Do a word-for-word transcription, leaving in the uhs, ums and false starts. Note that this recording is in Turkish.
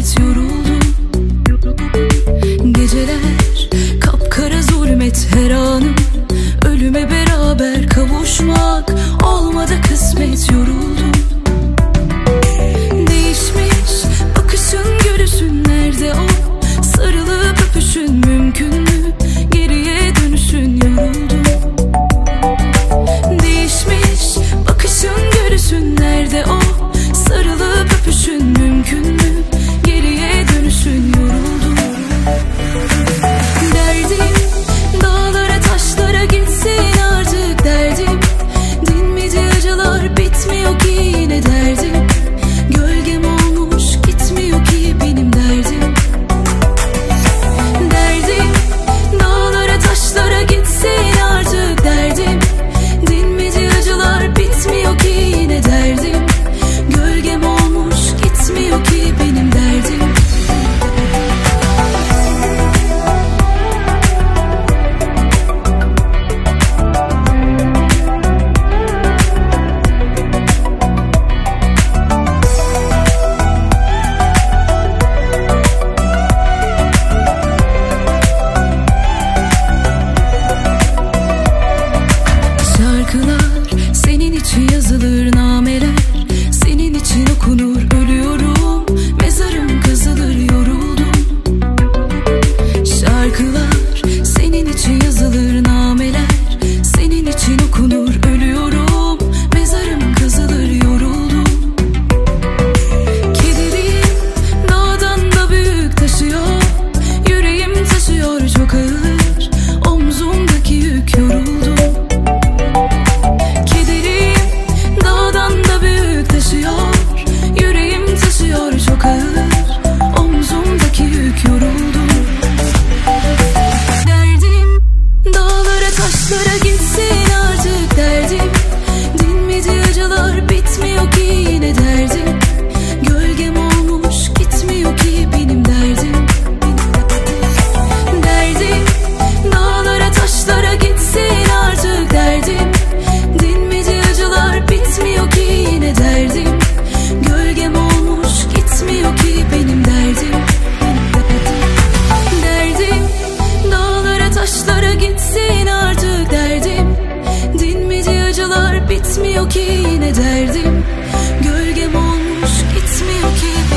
kısmet yoruldum. Geceler kapkara zulmet her anım, ölüme beraber kavuşmak olmadı kısmet yoruldum. Değişmiş bakışın görüşün nerede o? Sarılıp öpüşün mümkün mü? Geriye dönüşün yoruldum. Değişmiş bakışın görüşün nerede o? Sarılıp öpüşün mümkün mü? Geriye dönüşün yoruldum. Derdim dağlara taşlara gitsin artık derdim. Dinmedi acılar bitmiyor ki yine derdim. Gölgem olmuş gitmiyor ki benim derdim. Derdim dağlara taşlara gitsin artık derdim. Dinmedi acılar bitmiyor ki yine derdim. Gölgem olmuş gitmiyor ki benim derdim. Şarkılar senin için yazılır, nameler senin için okunur. Ölüyorum, mezarım kazılır, yoruldum. Şarkılar senin için yazılır, nameler senin için okunur. Ölüyorum, mezarım kazılır, yoruldum. Kederim dağdan da büyük taşıyor, yüreğim taşıyor çok ağır, omzumdaki yük yoruldum. Yüreğim taşıyor çok ağır, omzumdaki yük yoruldum. Derdim dağlara taşlara gitsin artık derdim. Dinmedi acılar bitmiyor ki yine derdim. Gölgem olmuş gitmiyor ki benim derdim. Derdim dağlara taşlara gitsin artık derdim. Dinmedi acılar bitmiyor ki yine derdim. Gölgem olmuş gitmiyor ki benim derdim. Derdim dağlara taşlara gitsin artık derdim. Dinmedi acılar bitmiyor ki yine derdim. Gölgem olmuş gitmiyor ki